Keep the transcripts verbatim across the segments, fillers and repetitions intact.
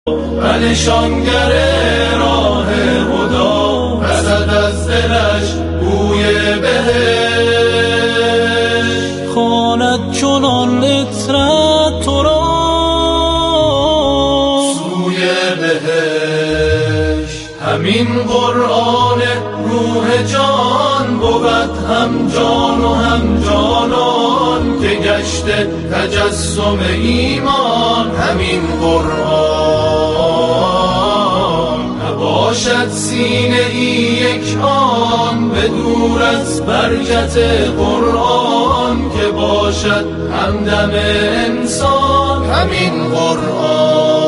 و نشانگر راه هدا، رسد از دلش بوی بهشت. خواند چنان عطرت تو را سوی بهشت. همین قرآن روح جان بود، هم جان و هم جانان که گشته تجسم ایمان. همین قرآن نباشد سینه ای یک آن، به دور از برکت قرآن که باشد همدم انسان. همین قرآن.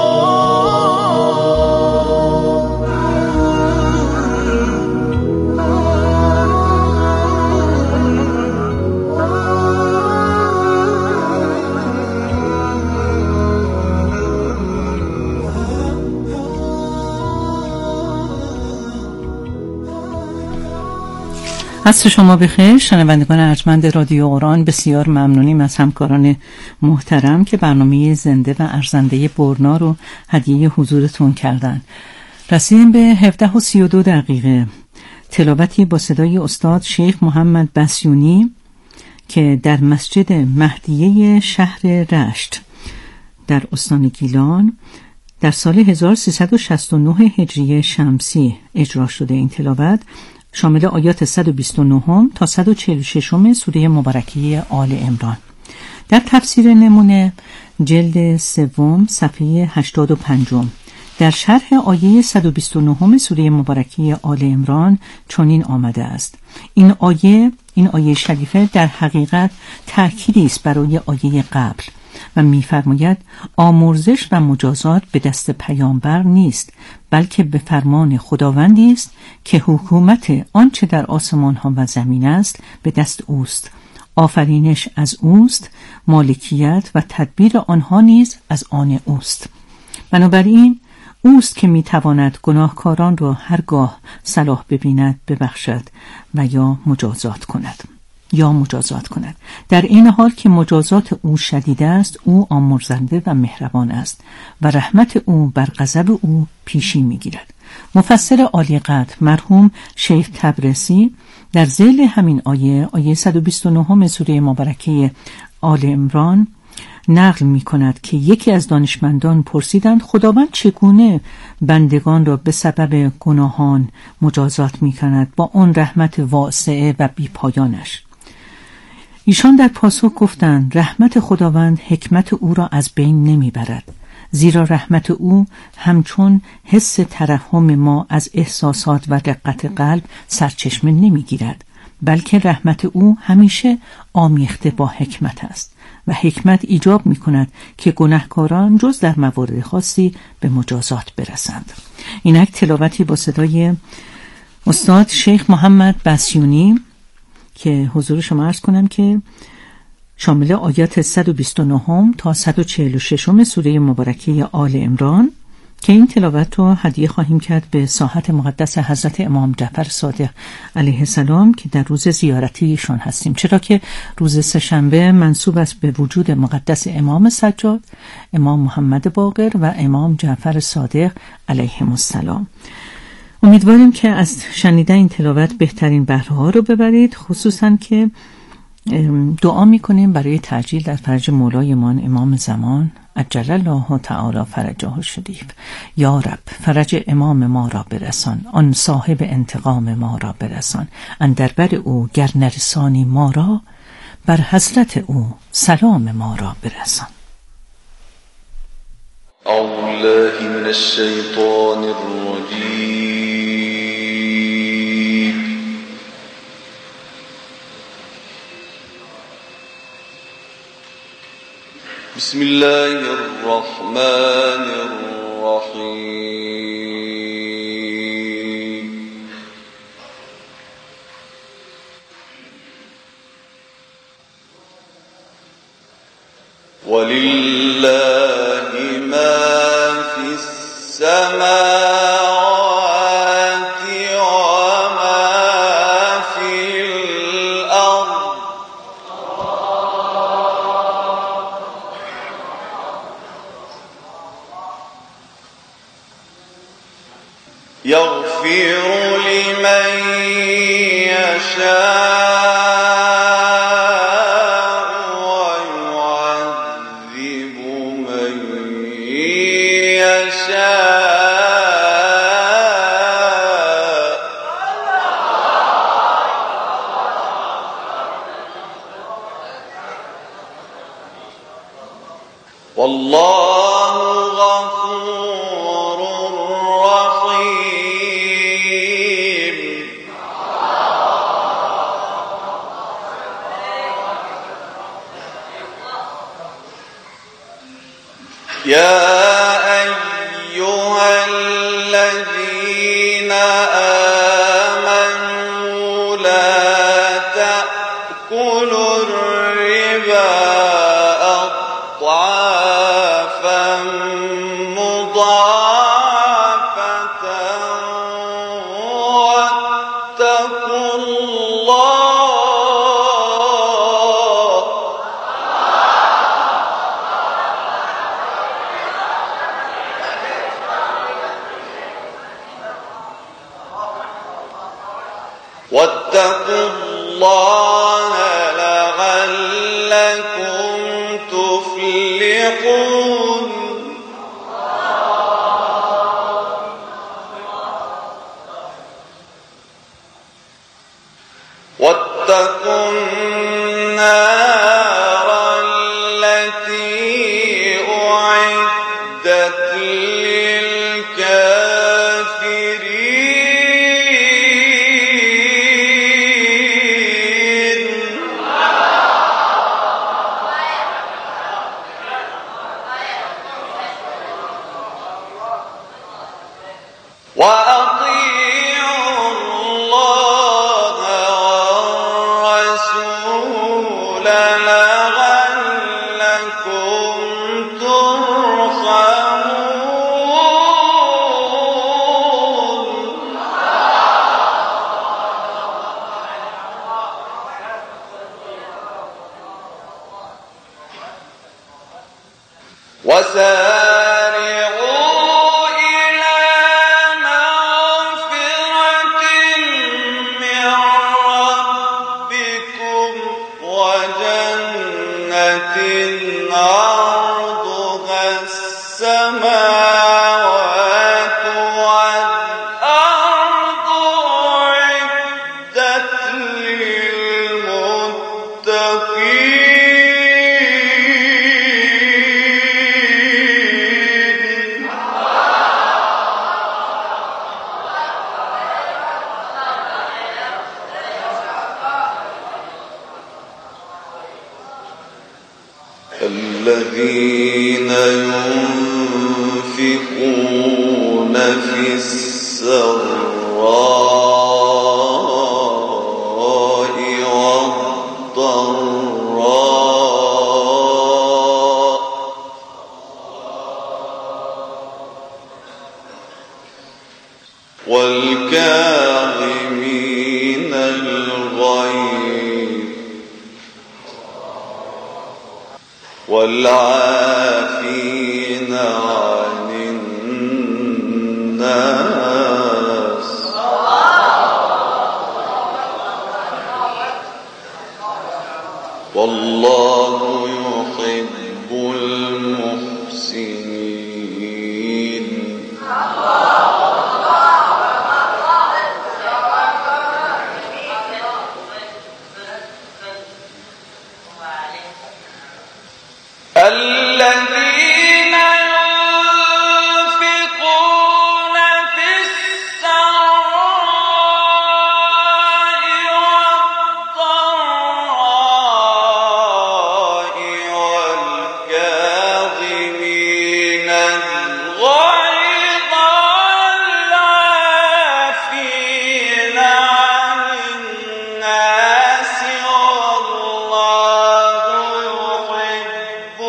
عصر شما بخیر شنوندگان ارجمند رادیو قرآن. بسیار ممنونیم از همکاران محترم که برنامه زنده و ارزنده برنا رو هدیه حضورتون کردن. رسیدیم به هفده و سی و دو دقیقه تلاوتی با صدای استاد شیخ محمد بسیونی که در مسجد مهدیه شهر رشت در استان گیلان در سال هزار و سیصد و شصت و نه هجری شمسی اجرا شده. این تلاوت شامل آیات صد و بیست و نه تا صد و چهل و شش سوره مبارکه آل عمران. در تفسیر نمونه جلد سوم صفحه هشتاد و پنج در شرح آیه صد و بیست و نه سوره مبارکه آل عمران چنین آمده است: این آیه این آیه شریفه در حقیقت تأکیدی است برای آیه قبل و می‌فرماید آمرزش و مجازات به دست پیامبر نیست، بلکه به فرمان خداوندی است که حکومت آنچه در آسمان ها و زمین است به دست اوست. آفرینش از اوست، مالکیت و تدبیر آنها نیز از آن اوست. بنابراین اوست که میتواند گناهکاران را هرگاه صلاح ببیند ببخشد و یا مجازات کند یا مجازات کند. در این حال که مجازات او شدید است، او آمرزنده و مهربان است و رحمت او بر غضب او پیشی میگیرد. مفسر عالی قدر مرحوم شیخ تبرسی در ذیل همین آیه آیه صد و بیست و نه سوره مبارکه آل عمران نقل می کند که یکی از دانشمندان پرسیدند خداوند چگونه بندگان را به سبب گناهان مجازات می کند با آن رحمت واسعه و بی پایانش؟ ایشان در پاسخ گفتند رحمت خداوند حکمت او را از بین نمی برد، زیرا رحمت او همچون حس ترحم ما از احساسات و رقت قلب سرچشمه نمی گیرد، بلکه رحمت او همیشه آمیخته با حکمت است و حکمت ایجاب می کند که گناهکاران جز در موارد خاصی به مجازات برسند. اینک تلاوتی با صدای استاد شیخ محمد بسیونی که حضور شما عرض کنم که شامل آیات صد و بیست و نه تا صد و چهل و شش سوره مبارکه آل عمران که این تلاوت رو هدیه خواهیم کرد به ساحت مقدس حضرت امام جعفر صادق علیه السلام که در روز زیارتی ایشان هستیم، چرا که روز سه‌شنبه منسوب است به وجود مقدس امام سجاد، امام محمد باقر و امام جعفر صادق علیهم السلام. امیدواریم که از شنیدن این تلاوت بهترین بهره ها رو ببرید، خصوصا که دعا میکنیم برای تعجیل در فرج مولایمان امام زمان عجل الله تعالی فرجه الشریف. یا رب فرج امام ما را برسان، آن صاحب انتقام ما را برسان، اندر بر او گر نرسانی ما را، بر حضرت او سلام ما را برسان. اعوذ بالله من الشیطان الرجیم. بسم الله الرحمن الرحیم. ولله ما فی السماوات وما فی الارض. يغفر لمن يشاء ويعذب من يشاء والله غفور رحيم. يا أيها الذين آمنوا لا تأكلوا الربا أضعافا مضاعفة واتقوا الله واتقوا الله لعلكم تفلحون. واتقوا النار التي أعدت للكافرين. وأطيعوا الله والرسول لعلكم ترحمون. وسارعوا إلى مغفرة من ربكم وجنة عرضها السماوات والأرض أعدت للمتقين. الذين ينفقون في السراء والضراء والكاظمين الغيظ والعافين عن الناس والله يحب المحسنين. الذين ينفقون في السراء والضراء والكاظمين الغيظ والعافين عن الناس والله يحب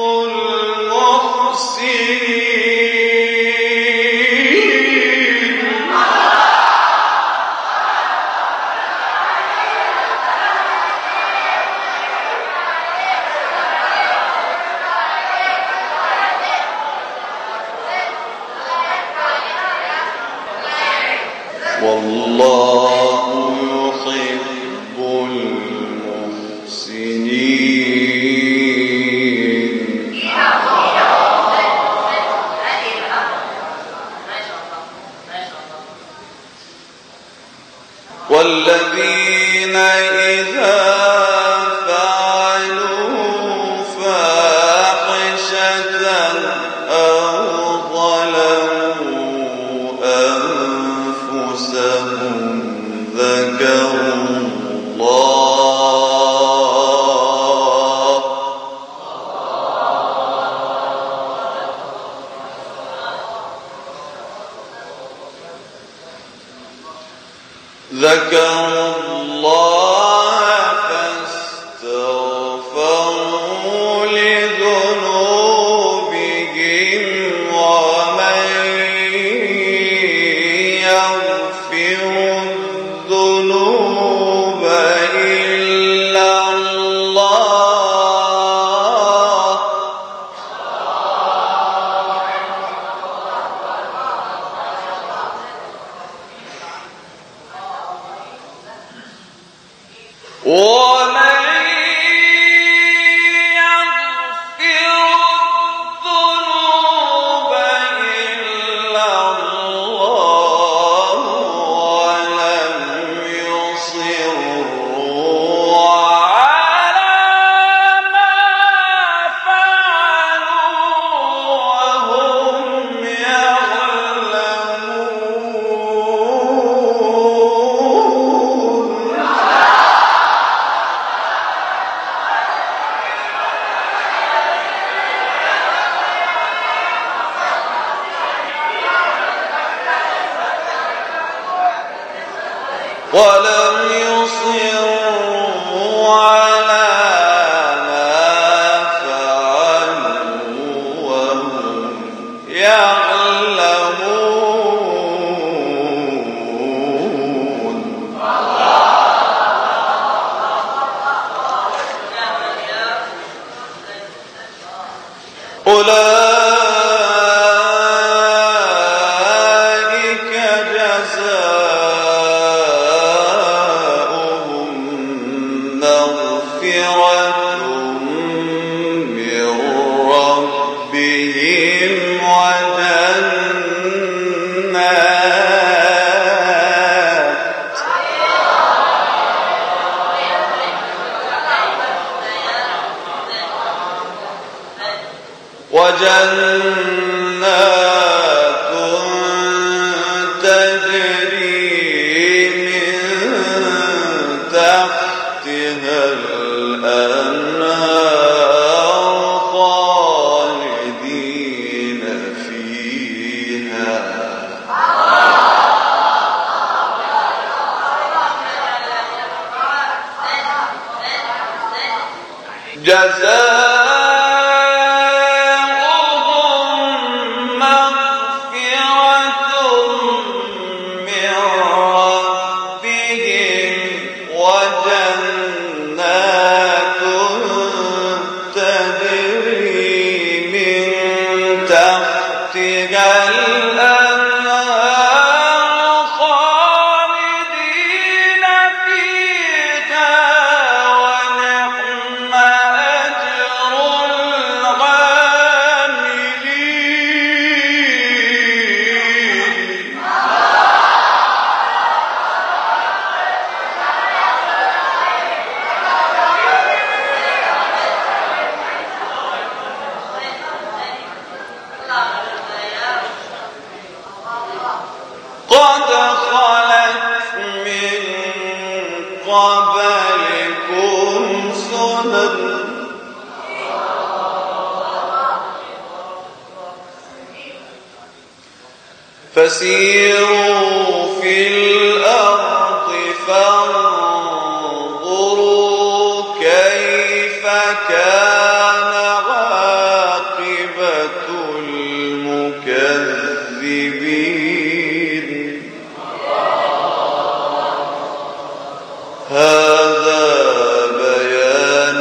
المحسنين. والله يحب المحسنين. والذين إذا فعلوا فاحشة أو ظلموا أنفسهم ذكروا الله ذكروا الله فاستغفروا لذنوبهم ومن يغفر الذنوب إلا الله ومن يغفر الذنوب إلا الله ولم يصروا على ما فعلوا وهم يعلمون. ولم يصروا على ما فعلوا وهم يعلمون. أولئك جزاؤهم مغفرة من ربهم وجنات وجنات تجري من تحتها الأنهار خالدين فيها جزاؤهم مغفرة من ربهم وجنات تجري من تحتها الأنهار خالدين فيها ونعم أجر العاملين. قد خلت من قبلكم سنن فسيروا في الأرض فانظروا كيف كان عاقبة المكذبين. هذا بيان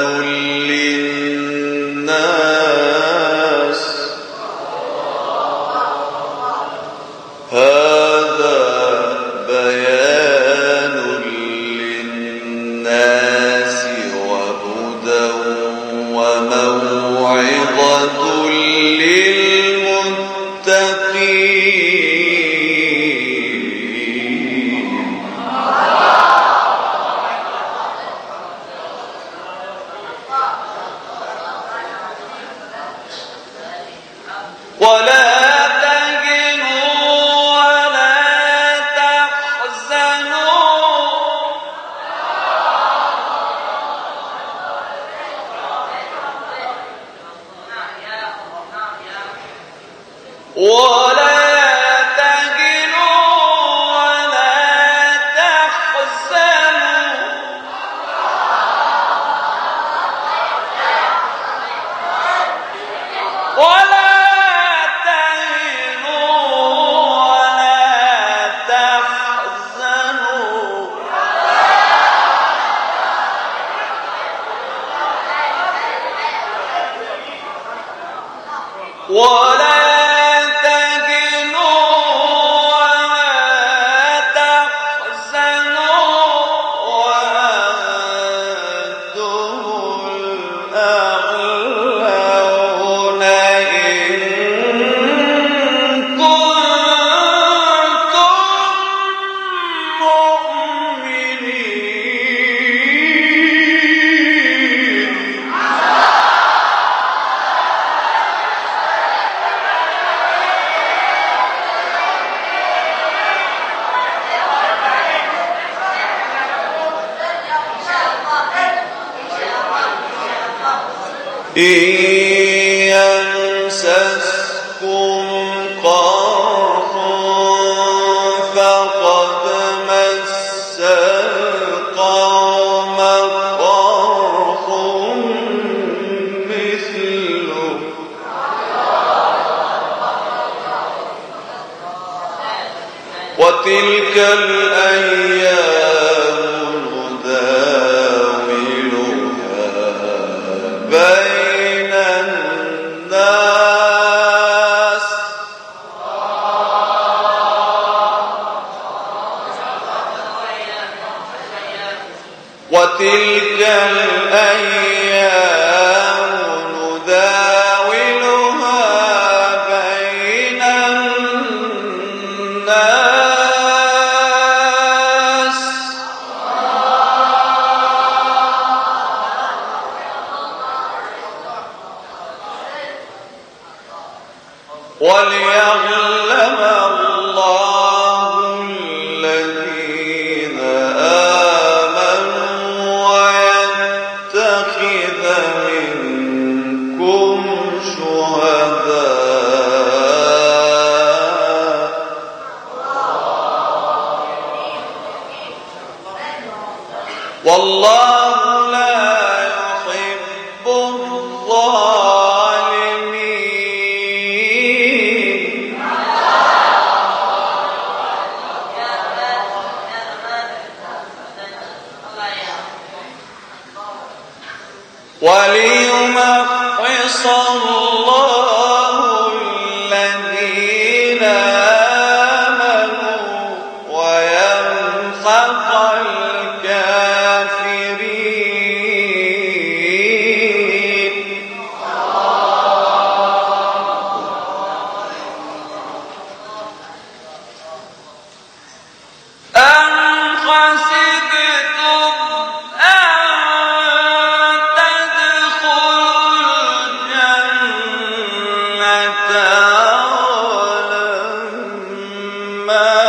للناس هذا بيان ولا تهنوا ولا تحزنوا ولا ولا تهنوا ولا تحزنوا وأنتم الأعلون إن كنتم مؤمنين. إن يمسسكم قرح فقد مس القوم قرح مثله وتلك الأيام نداولها بين الناس وتلك الأيام نداولها بين الناس وليعلم الله الذين آمنوا ويتخذ منكم شهداء والله لا يحب الظالمين. وليمحص الله الذين آمنوا ويمحق الكافرين. أم حسبتم أن تدخلوا الجنة ولما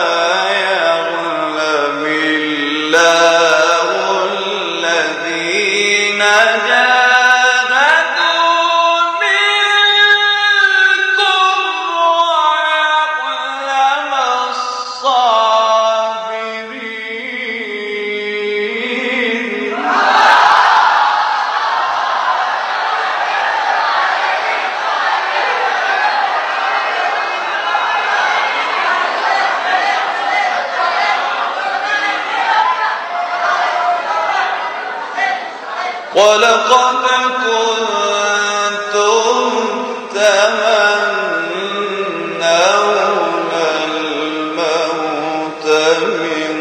يعلم الله الذين جاهدوا منكم ويعلم الصابرين. ولقد كنتم تمنون الموت من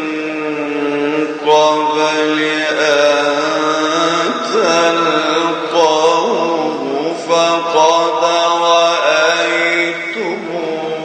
قبل أن تلقوه فقد رأيتموه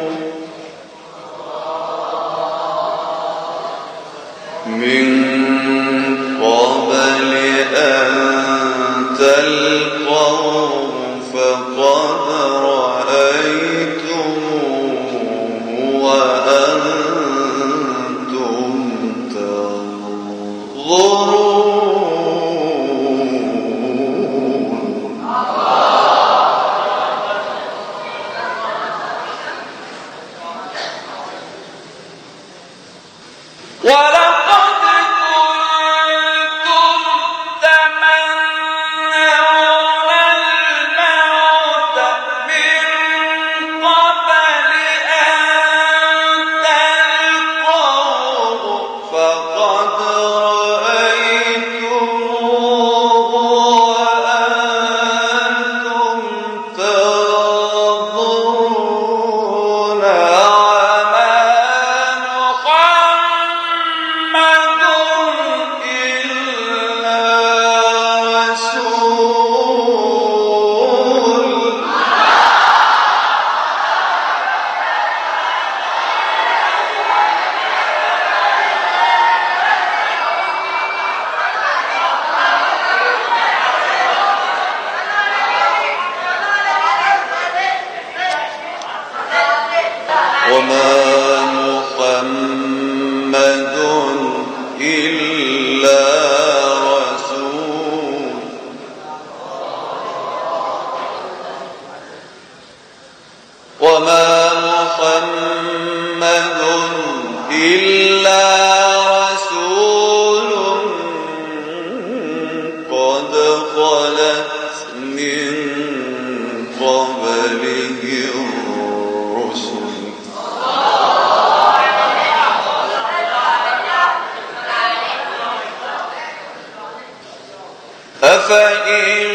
أفإن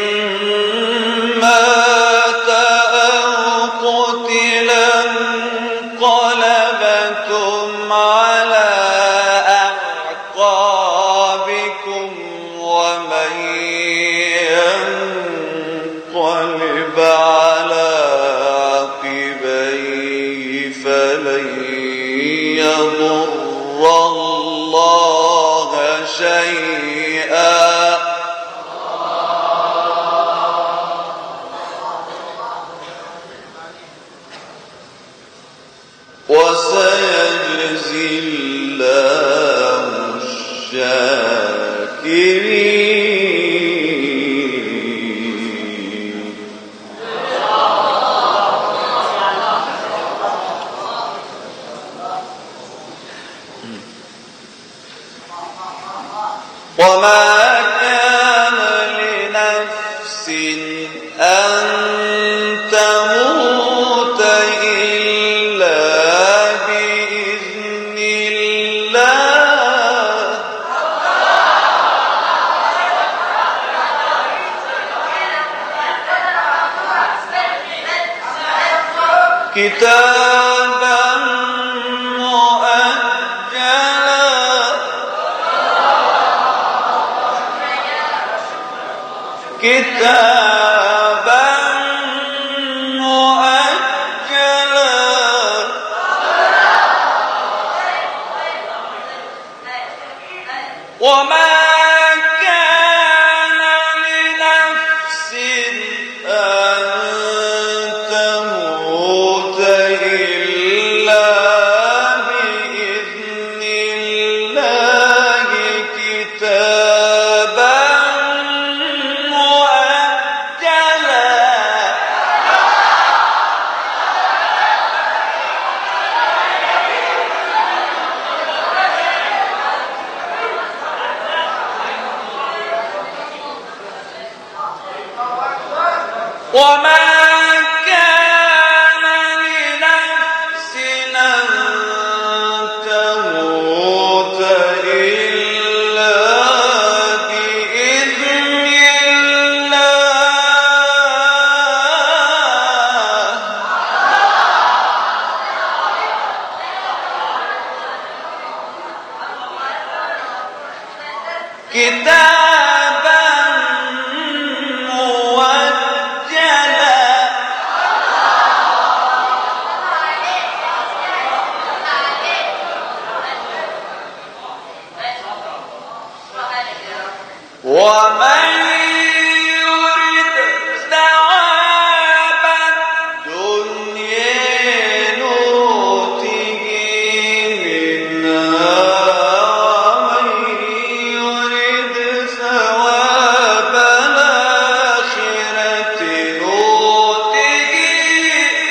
مات أو قتلا انقلبتم على أعقابكم ومن ينقلب على عقبيه فلن يضر الله شيئا وسيجزي الله الشاكرين. وما كان لنفس أن تموت إلا بإذن الله كتابا مؤجلا كتابا مؤجلا وما كان لنفس أن تموت إلا بإذن الله كتابا مؤجلا وما كان لنفس أن تموت إلا بإذن الله كتابا مؤجلا ومن يرد ثواب الدنيا نؤته منها ومن يرد ثواب الآخرة نؤته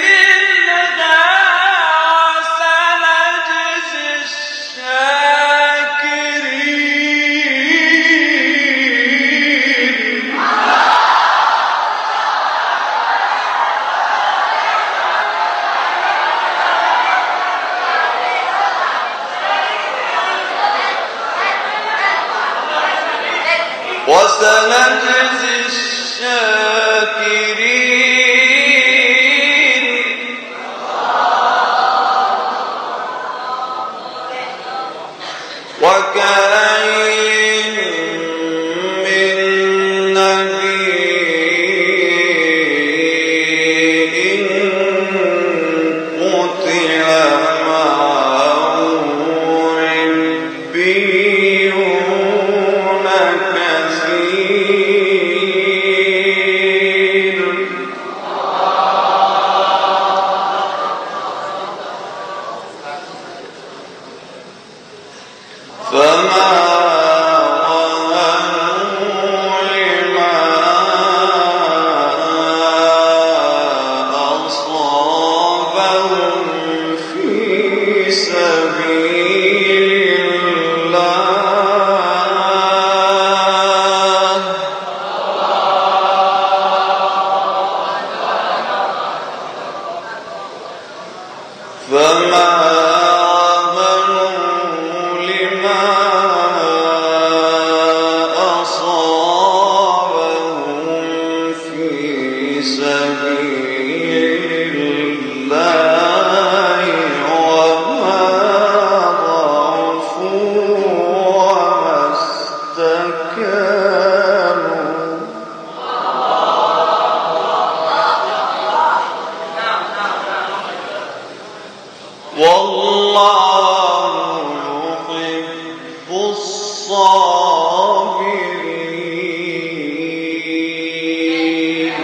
منها وسنجزي الشاكرين. وسنجزي الشاكرين وكأين من نبي قتل معه ربيون كثير فما وهنوا لما أصابهم في سبيل الله فما وهنوا لما أصابهم في سبيل الله وما ضعفوا وما استكانوا والله يحب الصابرين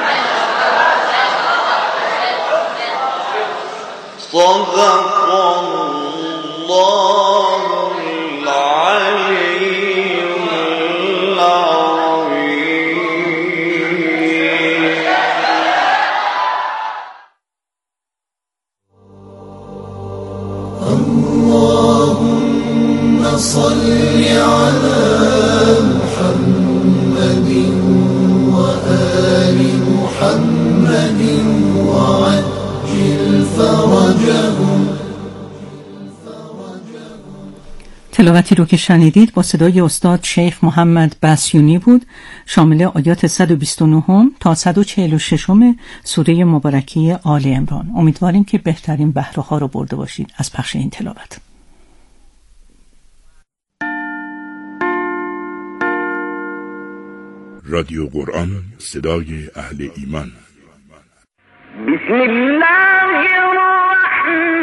صدق الله العلي العظيم اللهم صل على محمد وآل محمد وعجل فرجهم. تلاوتی رو که شنیدید با صدای استاد شیخ محمد بسیونی بود، شامل آیات صد و بیست و نه تا صد و چهل و شش سوره مبارکه آل عمران. امیدواریم که بهترین بهره ها رو برده باشید از پخش این تلاوت. رادیو قرآن، صدای اهل ایمان. بسم الله الرحمن